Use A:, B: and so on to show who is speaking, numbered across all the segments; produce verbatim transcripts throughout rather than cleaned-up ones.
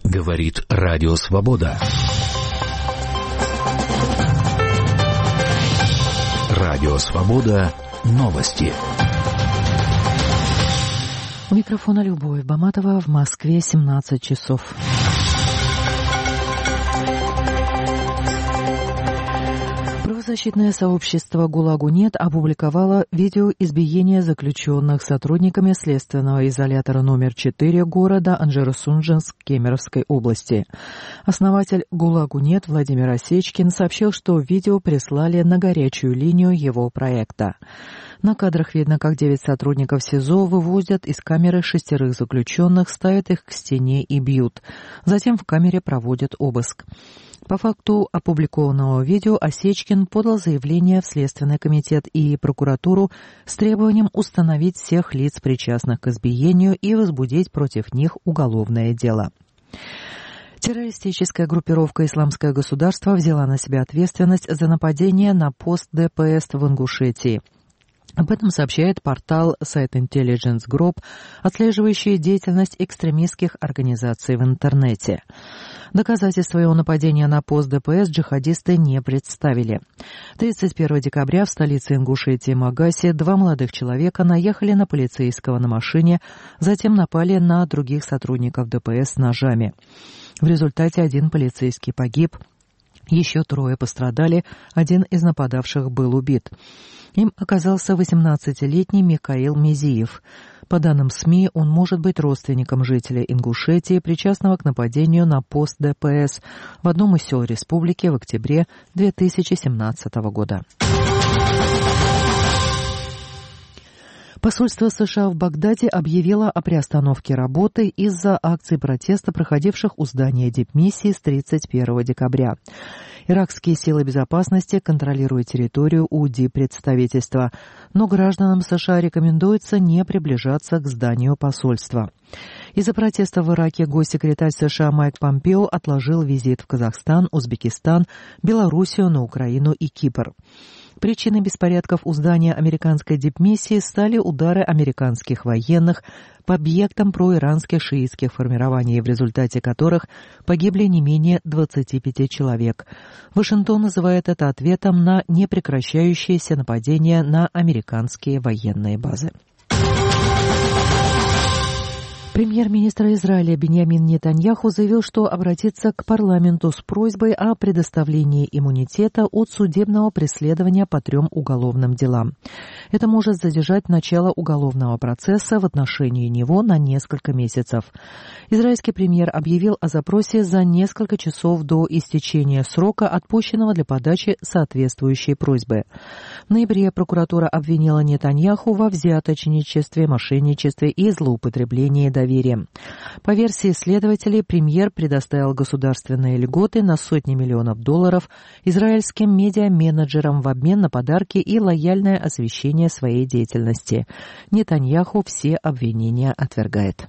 A: Говорит Радио Свобода. Радио Свобода. Новости.
B: У микрофона Любовь Баматова. В Москве семнадцать часов. Правозащитное сообщество «ГУЛАГу нет» опубликовало видео избиения заключенных сотрудниками следственного изолятора номер четыре города Анжеро-Судженск Кемеровской области. Основатель «ГУЛАГу нет» Владимир Осечкин сообщил, что видео прислали на горячую линию его проекта. На кадрах видно, как девять сотрудников СИЗО вывозят из камеры шестерых заключенных, ставят их к стене и бьют. Затем в камере проводят обыск. По факту опубликованного видео Осечкин подал заявление в Следственный комитет и прокуратуру с требованием установить всех лиц, причастных к избиению, и возбудить против них уголовное дело. Террористическая группировка «Исламское государство» взяла на себя ответственность за нападение на пост ДПС в Ингушетии. Об этом сообщает портал Site Intelligence Group, отслеживающий деятельность экстремистских организаций в интернете. Доказательств своего нападения на пост ДПС джихадисты не представили. тридцать первого декабря в столице Ингушетии Магасе два молодых человека наехали на полицейского на машине, затем напали на других сотрудников ДПС с ножами. В результате один полицейский погиб, еще трое пострадали, один из нападавших был убит. Им оказался восемнадцатилетний Михаил Мезиев. По данным СМИ, он может быть родственником жителя Ингушетии, причастного к нападению на пост ДПС в одном из сел республики в октябре две тысячи семнадцатого года. Посольство США в Багдаде объявило о приостановке работы из-за акций протеста, проходивших у здания дипмиссии с тридцать первого декабря. Иракские силы безопасности контролируют территорию у диппредставительства, но гражданам США рекомендуется не приближаться к зданию посольства. Из-за протеста в Ираке госсекретарь США Майк Помпео отложил визит в Казахстан, Узбекистан, Белоруссию, на Украину и Кипр. Причиной беспорядков у здания американской дипмиссии стали удары американских военных по объектам проиранских шиитских формирований, в результате которых погибли не менее двадцати пяти человек. Вашингтон называет это ответом на непрекращающиеся нападения на американские военные базы. Премьер-министр Израиля Биньямин Нетаньяху заявил, что обратится к парламенту с просьбой о предоставлении иммунитета от судебного преследования по трем уголовным делам. Это может задержать начало уголовного процесса в отношении него на несколько месяцев. Израильский премьер объявил о запросе за несколько часов до истечения срока, отпущенного для подачи соответствующей просьбы. В ноябре прокуратура обвинила Нетаньяху во взяточничестве, мошенничестве и злоупотреблении доверием. По версии следователей, премьер предоставил государственные льготы на сотни миллионов долларов израильским медиа-менеджерам в обмен на подарки и лояльное освещение своей деятельности. Нетаньяху все обвинения отвергает.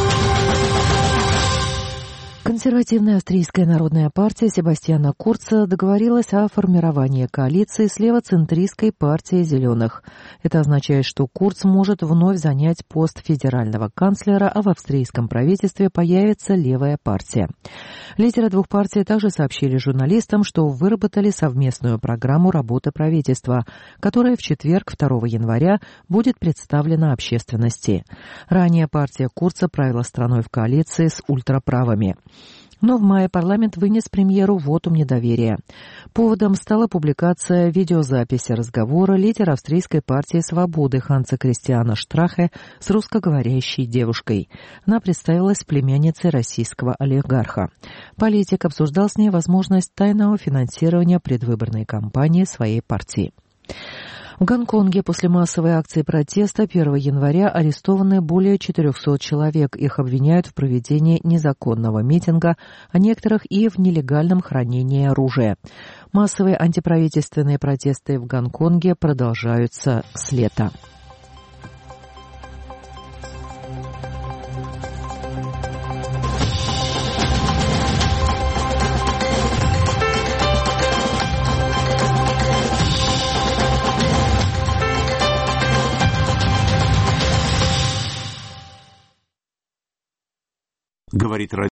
B: Консервативная австрийская народная партия Себастьяна Курца договорилась о формировании коалиции с левоцентристской партией «Зеленых». Это означает, что Курц может вновь занять пост федерального канцлера, а в австрийском правительстве появится левая партия. Лидеры двух партий также сообщили журналистам, что выработали совместную программу работы правительства, которая в четверг, второго января, будет представлена общественности. Ранее партия Курца правила страной в коалиции с ультраправыми. Но в мае парламент вынес премьеру вотум недоверия. Поводом стала публикация видеозаписи разговора лидера австрийской партии «Свободы» Ханса Кристиана Штрахе с русскоговорящей девушкой. Она представилась племянницей российского олигарха. Политик обсуждал с ней возможность тайного финансирования предвыборной кампании своей партии. В Гонконге после массовой акции протеста первого января арестованы более четырехсот человек. Их обвиняют в проведении незаконного митинга, а некоторых и в нелегальном хранении оружия. Массовые антиправительственные протесты в Гонконге продолжаются с лета.
A: Говорит